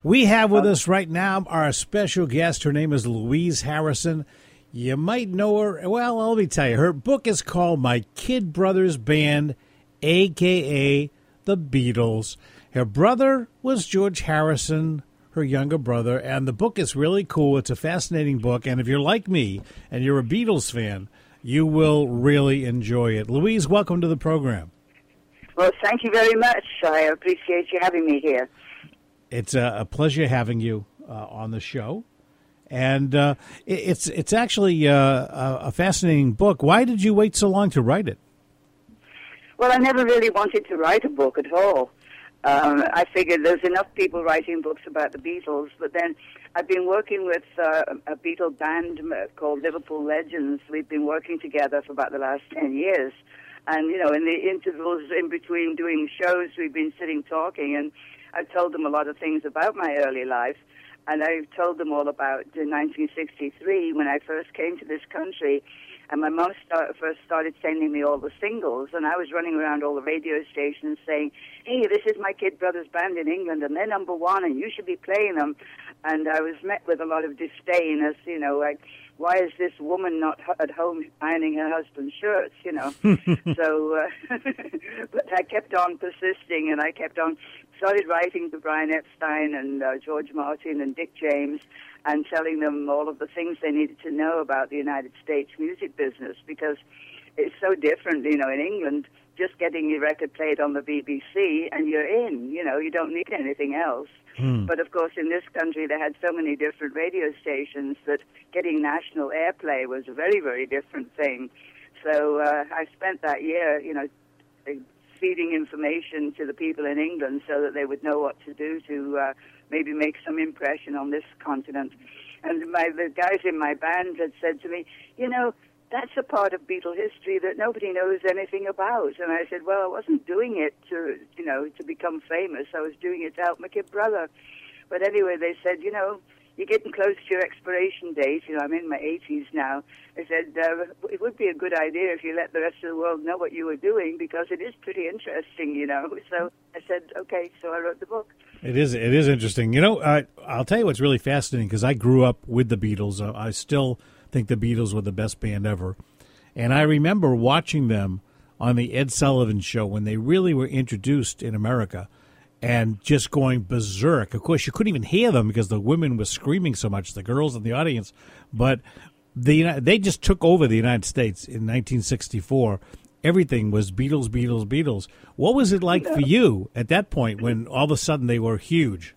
We have with us right now our special guest. Her name is Louise Harrison. You might know her. Well, let me tell you. Her book is called My Kid Brothers Band, a.k.a. The Beatles. Her brother was George Harrison, her younger brother, and the book is really cool. It's a fascinating book, and if you're like me and you're a Beatles fan, you will really enjoy it. Louise, welcome to the program. Well, thank you very much. I appreciate you having me here. It's a pleasure having you on the show, and it's actually a fascinating book. Why did you wait so long to write it? Well, I never really wanted to write a book at all. I figured there's enough people writing books about the Beatles, but then I've been working with a Beatle band called Liverpool Legends. We've been working together for about the last 10 years. And, you know, in the intervals in between doing shows, we've been sitting talking, and I've told them a lot of things about my early life. And I've told them all about 1963 when I first came to this country. And my mom first started sending me all the singles, and I was running around all the radio stations saying, hey, this is my Kid Brothers Band in England, and they're number one, and you should be playing them. And I was met with a lot of disdain as, you know, like, why is this woman not at home ironing her husband's shirts, you know? So, but I kept on persisting, and I kept on, started writing to Brian Epstein and George Martin and Dick James, and telling them all of the things they needed to know about the United States music business, because it's so different, you know, in England, just getting your record played on the BBC and you're in, you know, you don't need anything else. But, of course, in this country, they had so many different radio stations that getting national airplay was a very, very different thing. So I spent that year, you know, feeding information to the people in England so that they would know what to do to maybe make some impression on this continent. And the guys in my band had said to me, you know, that's a part of Beatle history that nobody knows anything about. And I said, well, I wasn't doing it to, you know, to become famous. I was doing it to help my kid brother. But anyway, they said, you know, you're getting close to your expiration date. You know, I'm in my 80s now. They said, it would be a good idea if you let the rest of the world know what you were doing, because it is pretty interesting, you know. So I said, okay, so I wrote the book. It is interesting. You know, I'll tell you what's really fascinating, because I grew up with the Beatles. I still think the Beatles were the best band ever. And I remember watching them on the Ed Sullivan Show when they really were introduced in America and just going berserk. Of course, you couldn't even hear them because the women were screaming so much, the girls in the audience. But they just took over the United States in 1964. Everything was Beatles, Beatles, Beatles. What was it like for you at that point when all of a sudden they were huge?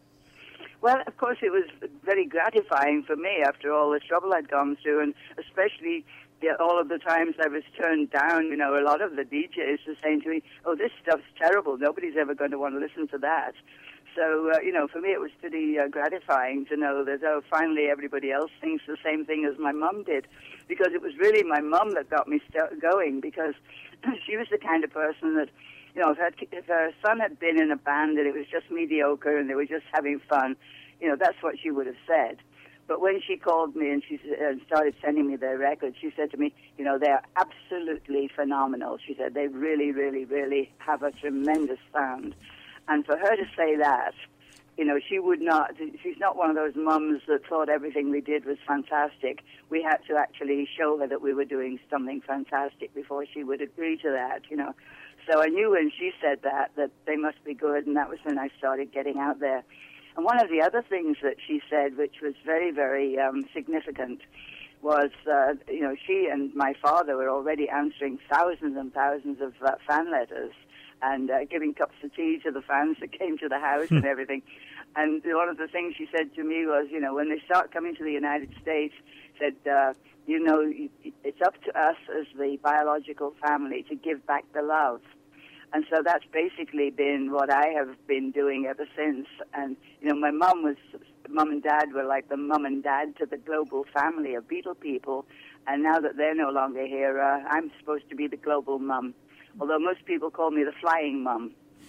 Well, of course, it was very gratifying for me after all the trouble I'd gone through, and especially all of the times I was turned down. You know, a lot of the DJs were saying to me, oh, this stuff's terrible. Nobody's ever going to want to listen to that. So, you know, for me it was pretty gratifying to know that, oh, finally everybody else thinks the same thing as my mum did, because it was really my mum that got me going, because she was the kind of person that, you know, if her son had been in a band and it was just mediocre and they were just having fun, you know, that's what she would have said. But when she called me and she started sending me their records, she said to me, you know, they're absolutely phenomenal. She said they really, really, really have a tremendous sound. And for her to say that, you know, she's not one of those mums that thought everything we did was fantastic. We had to actually show her that we were doing something fantastic before she would agree to that, you know. So I knew when she said that they must be good, and that was when I started getting out there. And one of the other things that she said, which was very, very significant, was, you know, she and my father were already answering thousands and thousands of fan letters and giving cups of tea to the fans that came to the house and everything. And one of the things she said to me was, you know, when they start coming to the United States, said, you know, it's up to us as the biological family to give back the love. And so that's basically been what I have been doing ever since. And, you know, my mum and dad were like the mum and dad to the global family of Beatle people. And now that they're no longer here, I'm supposed to be the global mum. Although most people call me the flying mum.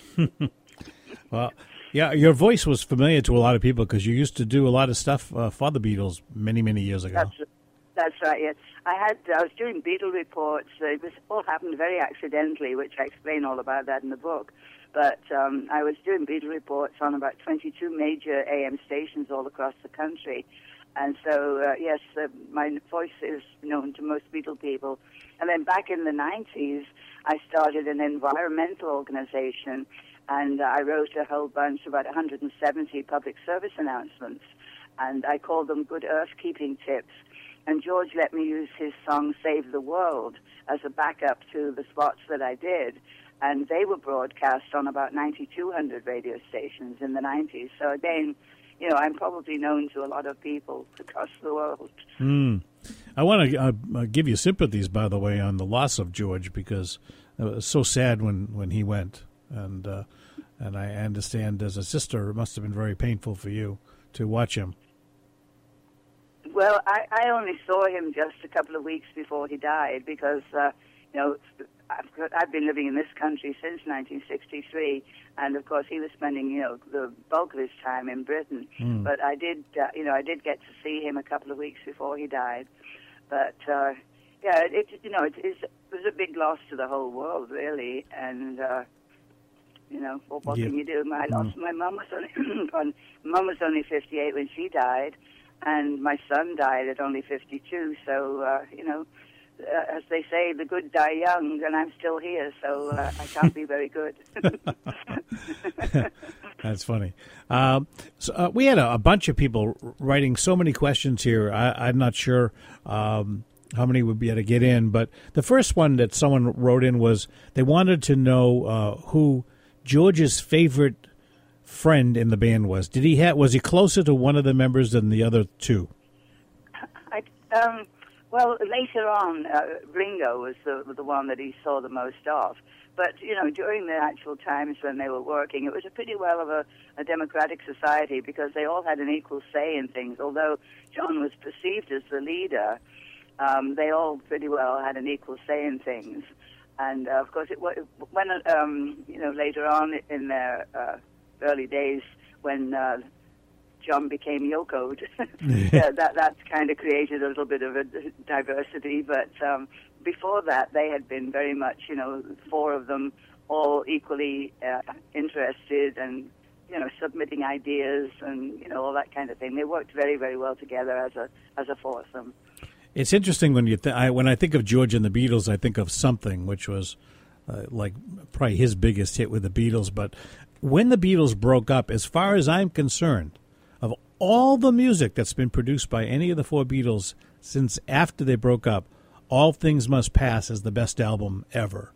Well, yeah, your voice was familiar to a lot of people because you used to do a lot of stuff for the Beatles many, many years ago. That's right. Yes, I was doing Beatle reports. It was all happened very accidentally, which I explain all about that in the book. But I was doing Beatle reports on about 22 major AM stations all across the country. And so, yes, my voice is known to most Beatle people. And then back in the 90s, I started an environmental organization, and I wrote a whole bunch, about 170 public service announcements. And I called them Good Earth-Keeping Tips. And George let me use his song Save the World as a backup to the spots that I did. And they were broadcast on about 9,200 radio stations in the 90s. So again, you know, I'm probably known to a lot of people across the world. I want to give you sympathies, by the way, on the loss of George, because it was so sad when he went. And I understand as a sister, it must have been very painful for you to watch him. Well, I only saw him just a couple of weeks before he died because, you know, I've been living in this country since 1963, and of course he was spending, you know, the bulk of his time in Britain. But I did, you know, I did get to see him a couple of weeks before he died. But yeah, you know, it was a big loss to the whole world, really. And you know, what can you do? I lost my mum was only mum was only 58 when she died, and my son died at only 52. So you know. As they say, the good die young, and I'm still here, so I can't be very good. That's funny. So, we had a bunch of people writing so many questions here. I'm not sure how many would be able to get in, but the first one that someone wrote in was they wanted to know who George's favorite friend in the band was. Was he closer to one of the members than the other two? Well, later on, Ringo was the one that he saw the most of. But, you know, during the actual times when they were working, it was a pretty well of a democratic society because they all had an equal say in things. Although John was perceived as the leader, they all pretty well had an equal say in things. And, of course, when you know, later on in their early days when John became Yoko, that kind of created a little bit of a diversity. But before that, they had been very much, you know, four of them, all equally interested and, you know, submitting ideas and, you know, all that kind of thing. They worked very, very well together as a foursome. It's interesting when when I think of George and the Beatles, I think of Something, which was like probably his biggest hit with the Beatles. But when the Beatles broke up, as far as I'm concerned, of all the music that's been produced by any of the four Beatles since after they broke up, All Things Must Pass is the best album ever.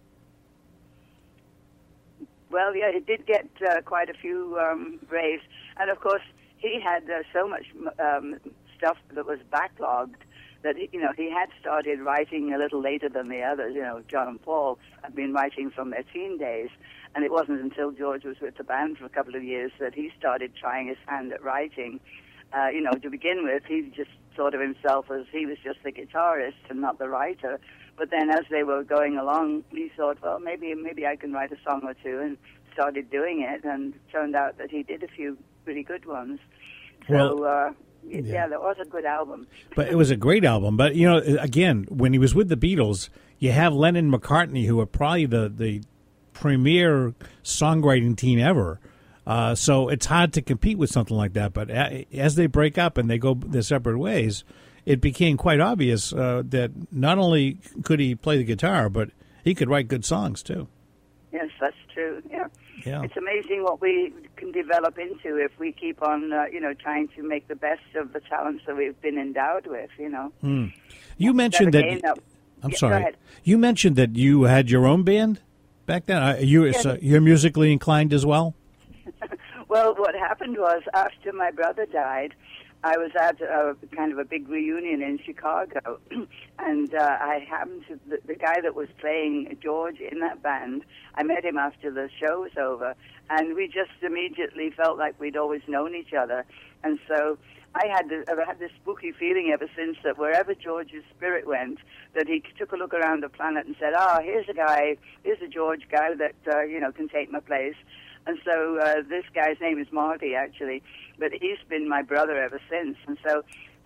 Well, yeah, it did get quite a few raves. And, of course, he had so much stuff that was backlogged that, you know, he had started writing a little later than the others. You know, John and Paul had been writing from their teen days. And it wasn't until George was with the band for a couple of years that he started trying his hand at writing. You know, to begin with, he just thought of himself as he was just the guitarist and not the writer. But then as they were going along, he thought, well, maybe I can write a song or two, and started doing it. And it turned out that he did a few pretty good ones. So, yeah, that was a good album. But it was a great album. But, you know, again, when he was with the Beatles, you have Lennon and McCartney, who are probably the premier songwriting team ever. So it's hard to compete with something like that. But as they break up and they go their separate ways, it became quite obvious that not only could he play the guitar, but he could write good songs, too. Yes, that's true. Yeah. Yeah. It's amazing what we can develop into if we keep on, you know, trying to make the best of the talents that we've been endowed with, you know. You mentioned I'm sorry. You mentioned that you had your own band back then. You're musically inclined as well? Well, what happened was after my brother died, I was at kind of a big reunion in Chicago, and I happened to, the guy that was playing George in that band, I met him after the show was over, and we just immediately felt like we'd always known each other. And so I've had this spooky feeling ever since that wherever George's spirit went, that he took a look around the planet and said, here's a George guy that, you know, can take my place. And so this guy's name is Marty, actually, but he's been my brother ever since. And so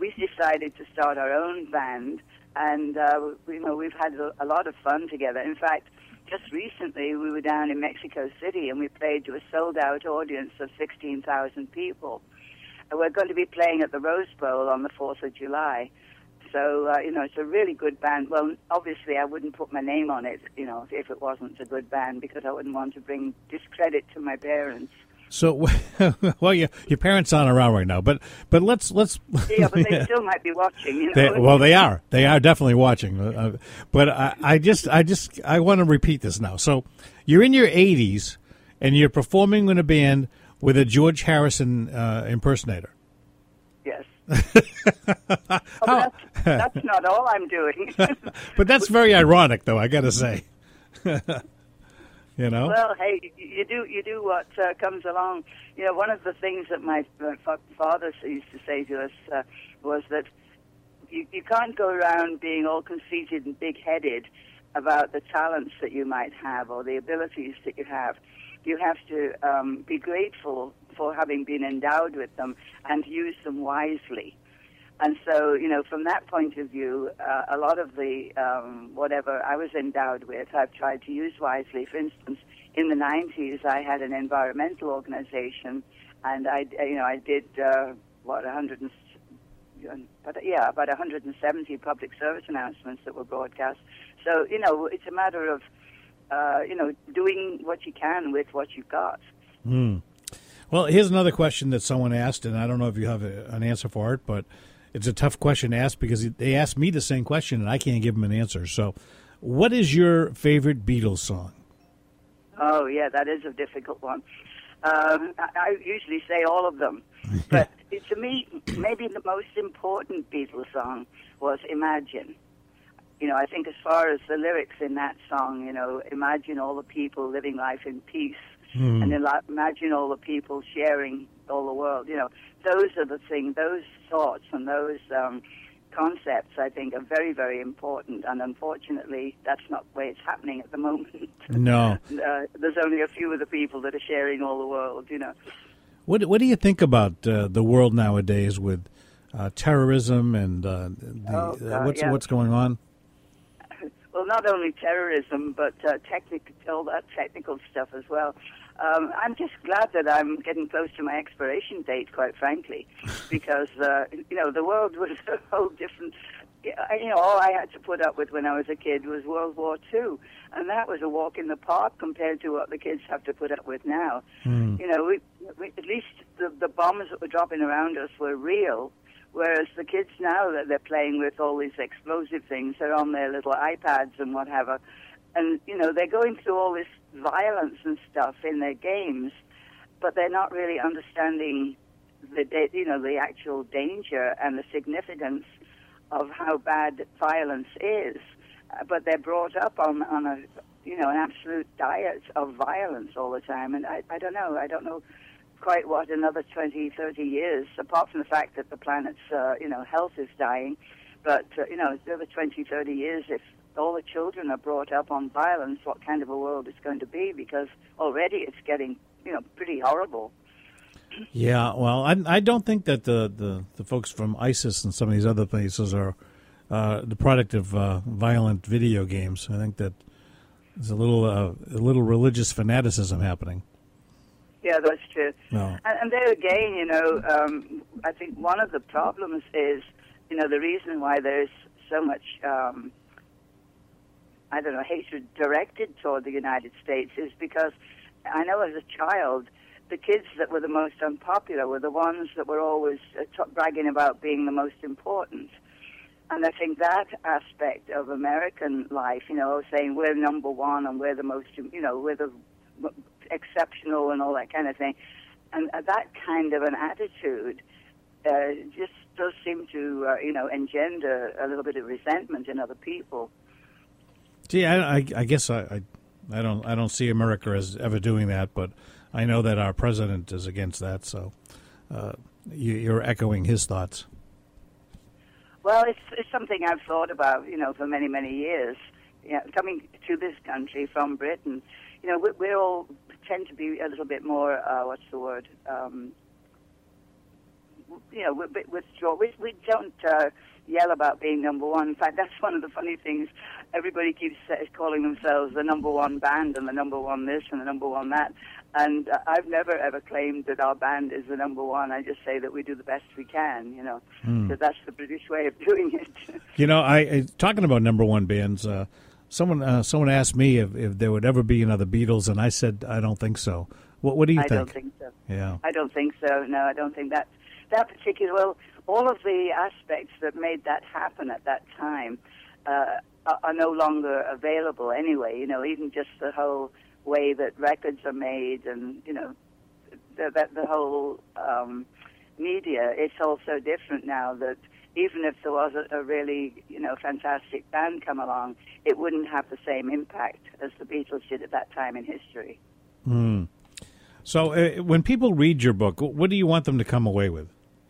we decided to start our own band, and we've had a lot of fun together. In fact, just recently we were down in Mexico City and we played to a sold-out audience of 16,000 people. And we're going to be playing at the Rose Bowl on the 4th of July. So, it's a really good band. Well, obviously I wouldn't put my name on it, if it wasn't a good band, because I wouldn't want to bring discredit to my parents. So, well, your parents aren't around right now, but let's. Yeah, but they still might be watching. They are definitely watching. But I want to repeat this now. So, you're in your 80s, and you're performing in a band with a George Harrison impersonator. Yes. That's not all I'm doing. But that's very ironic, though, I got to say. Well, hey, you do what comes along. One of the things that my father used to say to us was that you can't go around being all conceited and big-headed about the talents that you might have or the abilities that you have. You have to be grateful for having been endowed with them and use them wisely. And so, from that point of view, a lot of the whatever I was endowed with, I've tried to use wisely. For instance, in the 90s, I had an environmental organization, and I did about 170 public service announcements that were broadcast. So, it's a matter of doing what you can with what you've got. Mm. Well, here's another question that someone asked, and I don't know if you have an answer for it, but it's a tough question to ask because they asked me the same question, and I can't give them an answer. So, what is your favorite Beatles song? Oh, yeah, that is a difficult one. I usually say all of them. But to me, maybe the most important Beatles song was Imagine. I think as far as the lyrics in that song, imagine all the people living life in peace. And imagine all the people sharing all the world. Those are the things, those thoughts and those concepts, I think, are very, very important. And unfortunately, that's not the way it's happening at the moment. No. There's only a few of the people that are sharing all the world, What do you think about the world nowadays with terrorism and what's going on? Well, not only terrorism, but all that technical stuff as well. I'm just glad that I'm getting close to my expiration date, quite frankly, because, the world was a whole different... all I had to put up with when I was a kid was World War II, and that was a walk in the park compared to what the kids have to put up with now. We at least the bombs that were dropping around us were real, whereas the kids now that they're playing with all these explosive things, they're on their little iPads and whatever, and they're going through all this violence and stuff in their games, but they're not really understanding the actual danger and the significance of how bad violence is. But they're brought up on an absolute diet of violence all the time, and I don't know quite what another 20, 30 years, apart from the fact that the planet's, health is dying, but, another 20, 30 years, if all the children are brought up on violence, what kind of a world it's going to be, because already it's getting, pretty horrible. Yeah, well, I don't think that the folks from ISIS and some of these other places are the product of violent video games. I think that there's a little religious fanaticism happening. Yeah, that's true. No. And there again, I think one of the problems is, the reason why there's so much, hatred directed toward the United States is because I know as a child, the kids that were the most unpopular were the ones that were always bragging about being the most important. And I think that aspect of American life, saying we're number one and we're the most, we're the exceptional and all that kind of thing, and that kind of an attitude just does seem to, engender a little bit of resentment in other people. See, I guess I don't see America as ever doing that, but I know that our president is against that, so you're echoing his thoughts. Well, it's something I've thought about, for many, many years. Coming to this country from Britain, we all tend to be a little bit more, with George, we don't yell about being number one. In fact, that's one of the funny things. Everybody keeps calling themselves the number one band and the number one this and the number one that. And I've never, ever claimed that our band is the number one. I just say that we do the best we can, So that's the British way of doing it. I talking about number one bands, someone asked me if there would ever be another Beatles, and I said I don't think so. What do you think? I don't think so. Yeah. I don't think so. No, I don't think that particular. Well, all of the aspects that made that happen at that time are no longer available anyway. Even just the whole way that records are made, and the whole media. It's all so different now that even if there was a really fantastic band come along, it wouldn't have the same impact as the Beatles did at that time in history. Mm. So when people read your book, what do you want them to come away with?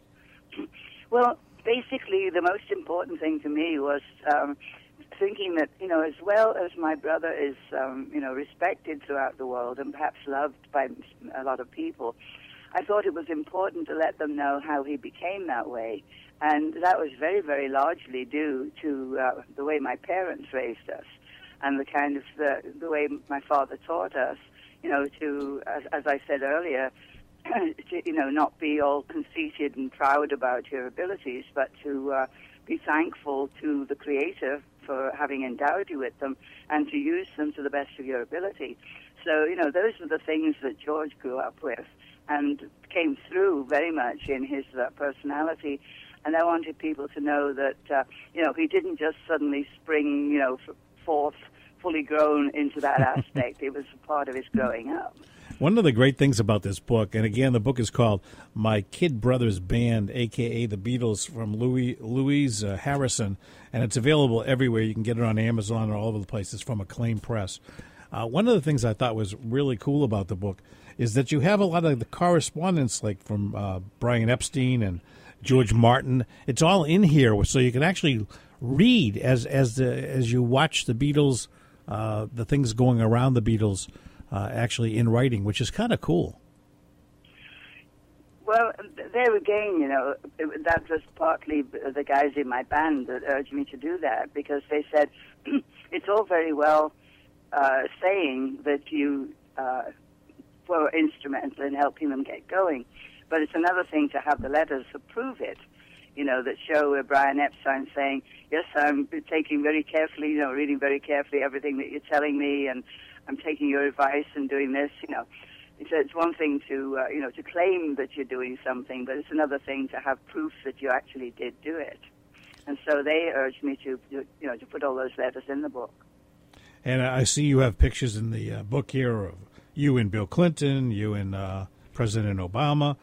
Well, basically, the most important thing to me was thinking that, as well as my brother is, respected throughout the world and perhaps loved by a lot of people, I thought it was important to let them know how he became that way. And that was very, very largely due to the way my parents raised us and the kind of the way my father taught us, to, as I said earlier, to, not be all conceited and proud about your abilities, but to be thankful to the Creator for having endowed you with them and to use them to the best of your ability. So, those were the things that George grew up with and came through very much in his personality. And I wanted people to know that, he didn't just suddenly spring, forth fully grown into that aspect. It was a part of his growing up. One of the great things about this book, and again, the book is called My Kid Brothers Band, a.k.a. The Beatles, from Louise Harrison, and it's available everywhere. You can get it on Amazon or all over the place. It's from Acclaim Press. One of the things I thought was really cool about the book is that you have a lot of the correspondence, like from Brian Epstein and George Martin. It's all in here, so you can actually read as you watch the Beatles, the things going around the Beatles, actually in writing, which is kind of cool. Well, there again, that was partly the guys in my band that urged me to do that, because they said, it's all very well saying that you were instrumental in helping them get going, but it's another thing to have the letters that prove it, that show Brian Epstein saying, yes, I'm taking very carefully, reading very carefully everything that you're telling me, and I'm taking your advice and doing this, So it's one thing to, to claim that you're doing something, but it's another thing to have proof that you actually did do it. And so they urged me to put all those letters in the book. And I see you have pictures in the book here of you and Bill Clinton, you and President Obama,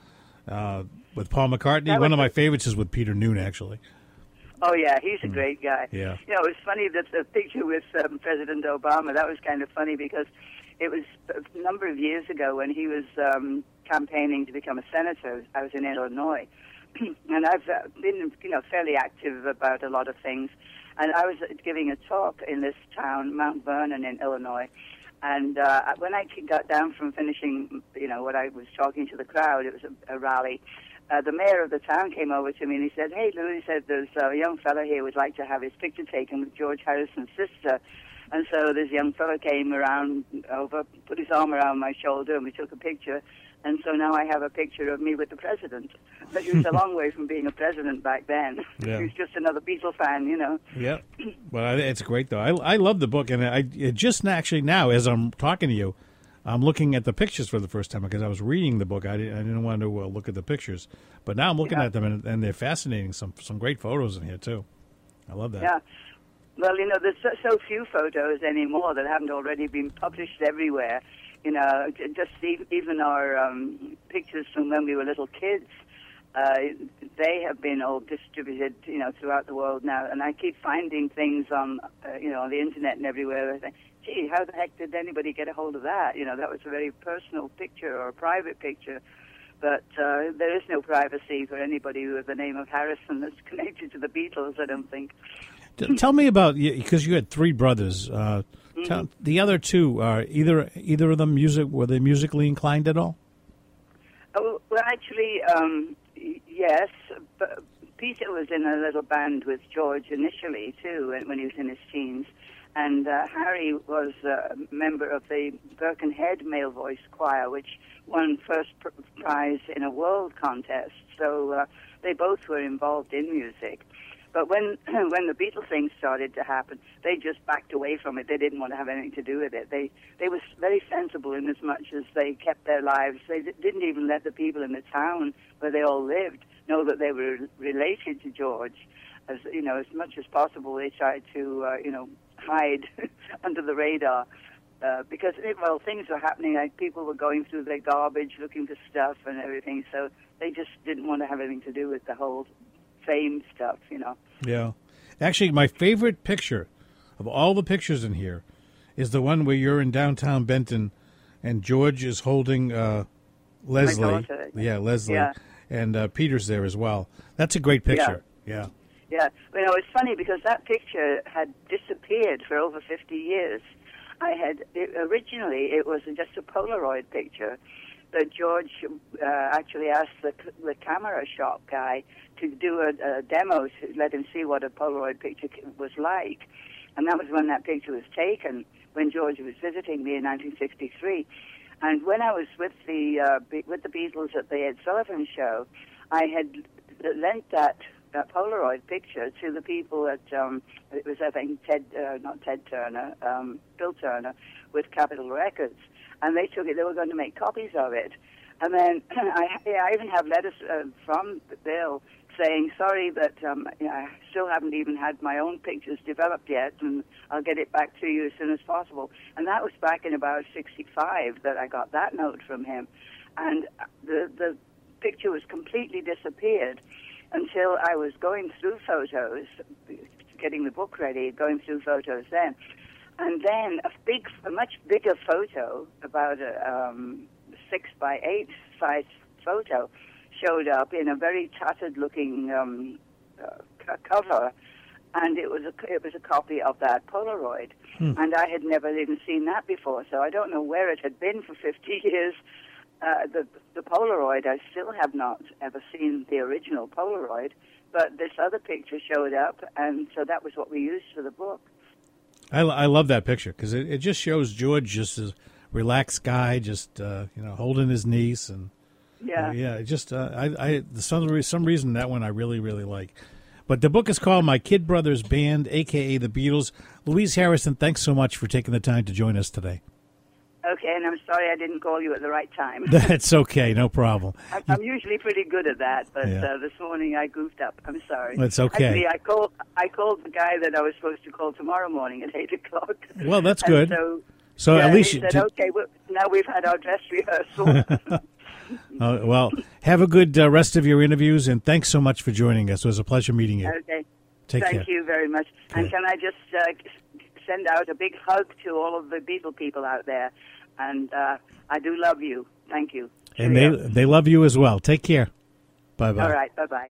with Paul McCartney. One of my favorites is with Peter Noone, actually. Oh, yeah, he's a great guy. Yeah. It was funny that the picture with President Obama, that was kind of funny because it was a number of years ago when he was campaigning to become a senator. I was in Illinois. And I've been, fairly active about a lot of things. And I was giving a talk in this town, Mount Vernon in Illinois. And when I got down from finishing, what I was talking to the crowd, it was a rally. The mayor of the town came over to me and he said, "Hey, Lou," he said, "there's a young fellow here who would like to have his picture taken with George Harrison's sister." And so this young fellow came around over, put his arm around my shoulder, and we took a picture. And so now I have a picture of me with the president. But he was a long way from being a president back then. Yeah. He was just another Beatle fan, Yeah. Well, it's great, though. I love the book. And I just actually now, as I'm talking to you, I'm looking at the pictures for the first time because I was reading the book. I didn't want to look at the pictures. But now I'm looking at them, and they're fascinating. Some great photos in here, too. I love that. Yeah. Well, there's so few photos anymore that haven't already been published everywhere. Just even our pictures from when we were little kids, they have been all distributed, throughout the world now. And I keep finding things on, on the internet and everywhere. I think, gee, how the heck did anybody get a hold of that? That was a very personal picture or a private picture. But there is no privacy for anybody with the name of Harrison that's connected to the Beatles, I don't think. Tell me about, because you had three brothers. The other two, either of them were they musically inclined at all? Oh, well, actually, yes. Yes, but Peter was in a little band with George initially, too, when he was in his teens. And Harry was a member of the Birkenhead Male Voice Choir, which won first prize in a world contest. So they both were involved in music. But when the Beatles thing started to happen, they just backed away from it. They didn't want to have anything to do with it. They were very sensible in as much as they kept their lives. They didn't even let the people in the town where they all lived know that they were related to George. As much as possible, they tried to hide under the radar. Because things were happening. Like people were going through their garbage, looking for stuff and everything. So they just didn't want to have anything to do with the whole fame stuff, Yeah. Actually, my favorite picture of all the pictures in here is the one where you're in downtown Benton and George is holding Leslie. My daughter. Yeah, Leslie. Yeah. And Peter's there as well. That's a great picture. Yeah. Yeah. It's funny because that picture had disappeared for over 50 years. Originally, it was just a Polaroid picture, but George actually asked the camera shop guy to do a demo to let him see what a Polaroid picture was like. And that was when that picture was taken, when George was visiting me in 1963. And when I was with the Beatles at the Ed Sullivan Show, I had lent that Polaroid picture to the people at, it was, I think, Bill Turner with Capitol Records. And they took it, they were going to make copies of it. And then I even have letters from Bill saying, sorry, but I still haven't even had my own pictures developed yet, and I'll get it back to you as soon as possible. And that was back in about 65 that I got that note from him. And the picture was completely disappeared until I was going through photos, getting the book ready, going through photos then. And then a much bigger photo, about a 6x8 size photo, showed up in a very tattered-looking cover, and it was a copy of that Polaroid. And I had never even seen that before, so I don't know where it had been for 50 years. The Polaroid, I still have not ever seen the original Polaroid, but this other picture showed up, and so that was what we used for the book. I love that picture because it just shows George just a relaxed guy, just holding his niece, and some reason that one I really, really like. But the book is called My Kid Brothers Band, a.k.a. the Beatles. Louise Harrison, thanks so much for taking the time to join us today. Okay, and I'm sorry I didn't call you at the right time. That's okay, no problem. I'm usually pretty good at that, but this morning I goofed up. I'm sorry. That's okay. Actually, I called the guy that I was supposed to call tomorrow morning at 8 o'clock. Well, that's good. So at least he said, okay, now we've had our dress rehearsal. Well, have a good rest of your interviews, and thanks so much for joining us. It was a pleasure meeting you. Okay. Take care. Thank you very much. Okay. And can I just send out a big hug to all of the Beatle people out there? And I do love you. Thank you. And they love you as well. Take care. Bye-bye. All right. Bye-bye.